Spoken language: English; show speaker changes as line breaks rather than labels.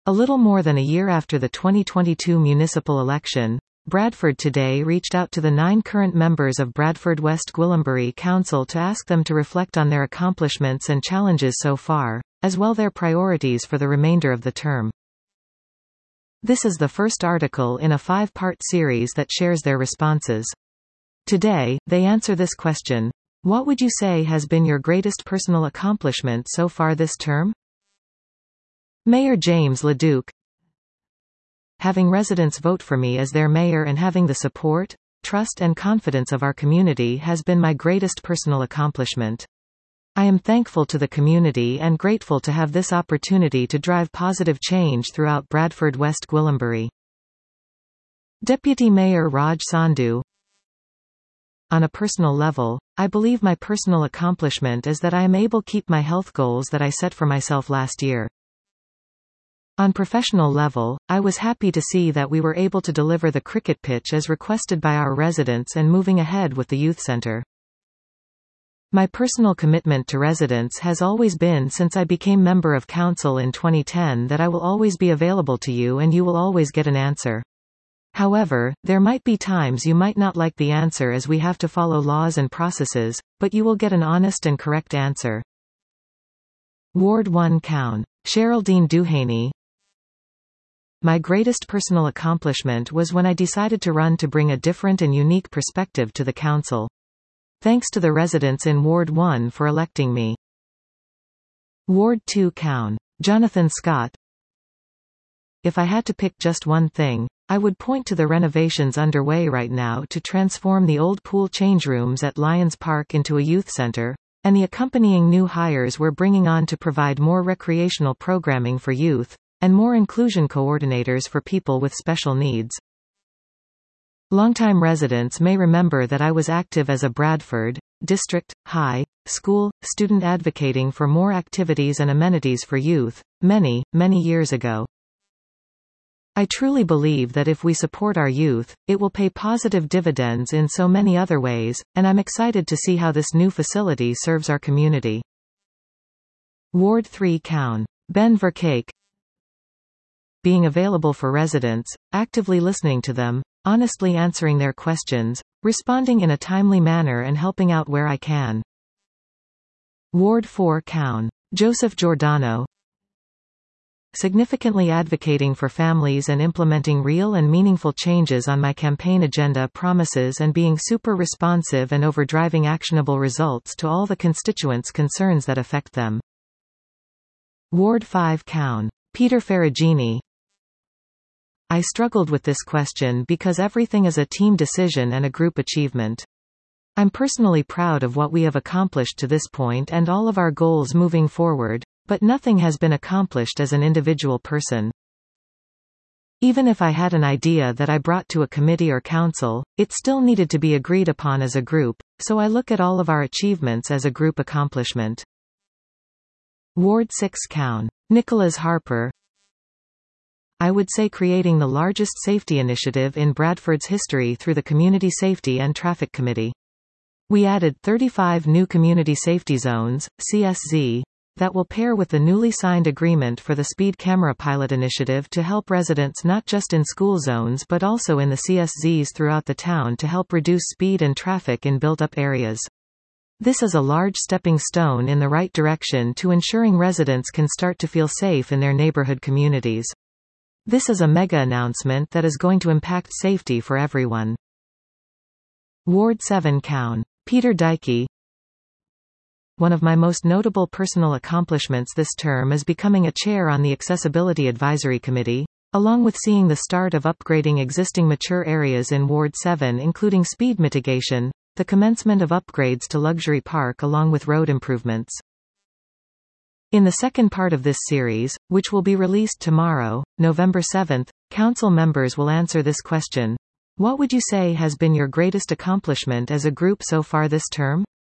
A little more than a year after the 2022 municipal election, Bradford Today reached out to the 9 current members of Bradford West Gwillimbury Council to ask them to reflect on their accomplishments and challenges so far, as well their priorities for the remainder of the term. This is the first article in a 5-part series that shares their responses. Today, they answer this question: what would you say has been your greatest personal accomplishment so far this term? Mayor James LeDuc: having residents vote for me as their mayor and having the support, trust and confidence of our community has been my greatest personal accomplishment. I am thankful to the community and grateful to have this opportunity to drive positive change throughout Bradford West Gwillimbury. Deputy Mayor Raj Sandhu: on a personal level, I believe my personal accomplishment is that I am able to keep my health goals that I set for myself last year. On professional level, I was happy to see that we were able to deliver the cricket pitch as requested by our residents and moving ahead with the youth centre. My personal commitment to residents has always been since I became member of council in 2010 that I will always be available to you and you will always get an answer. However, there might be times you might not like the answer as we have to follow laws and processes, but you will get an honest and correct answer. Ward 1 Cown. Sheraldine Duhaney: my greatest personal accomplishment was when I decided to run to bring a different and unique perspective to the council. Thanks to the residents in Ward 1 for electing me. Ward 2 Cown. Jonathan Scott: if I had to pick just one thing, I would point to the renovations underway right now to transform the old pool change rooms at Lions Park into a youth centre, and the accompanying new hires we're bringing on to provide more recreational programming for youth, and more inclusion coordinators for people with special needs. Longtime residents may remember that I was active as a Bradford District High School student advocating for more activities and amenities for youth, many years ago. I truly believe that if we support our youth, it will pay positive dividends in so many other ways, and I'm excited to see how this new facility serves our community. Ward 3 Cown. Ben Verkake: being available for residents, actively listening to them, honestly answering their questions, responding in a timely manner and helping out where I can. Ward 4 Cown. Joseph Giordano: significantly advocating for families and implementing real and meaningful changes on my campaign agenda promises and being super responsive and overdriving actionable results to all the constituents' concerns that affect them. Ward 5 Cown. Peter Ferragini: I struggled with this question because everything is a team decision and a group achievement. I'm personally proud of what we have accomplished to this point and all of our goals moving forward, but nothing has been accomplished as an individual person. Even if I had an idea that I brought to a committee or council, it still needed to be agreed upon as a group, so I look at all of our achievements as a group accomplishment. Ward 6 Cown. Nicholas Harper: I would say creating the largest safety initiative in Bradford's history through the Community Safety and Traffic Committee. We added 35 new community safety zones, CSZ, that will pair with the newly signed agreement for the Speed Camera Pilot Initiative to help residents not just in school zones but also in the CSZs throughout the town to help reduce speed and traffic in built-up areas. This is a large stepping stone in the right direction to ensuring residents can start to feel safe in their neighborhood communities. This is a mega announcement that is going to impact safety for everyone. Ward 7 Cown. Peter Dykey: one of my most notable personal accomplishments this term is becoming a chair on the Accessibility Advisory Committee, along with seeing the start of upgrading existing mature areas in Ward 7 including speed mitigation, the commencement of upgrades to Luxury Park along with road improvements. In the second part of this series, which will be released tomorrow, November 7th, council members will answer this question: what would you say has been your greatest accomplishment as a group so far this term?